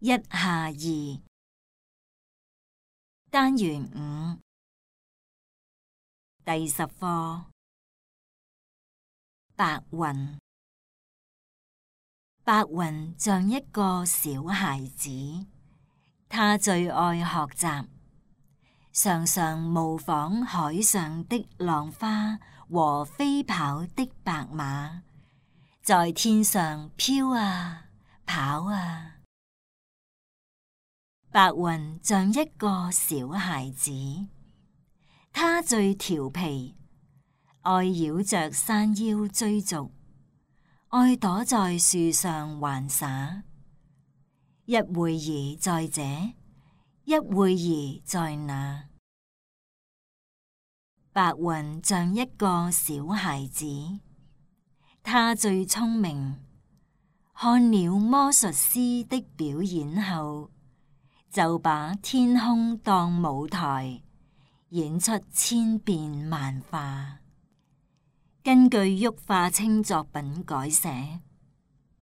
一下二單元5第10課白雲。白雲像一個小孩子，他最愛學習，常常模仿海上的浪花和飛跑的白馬，在天上飄啊跑啊。白雲像一個小孩子，他最調皮，愛繞着山腰追逐，愛躲在樹上玩耍，一會兒在這，一會兒在那。白雲像一個小孩子，他最聰明，看了魔術師的表演後，就把天空當舞台，演出千變萬化。根據郁化清作品改寫。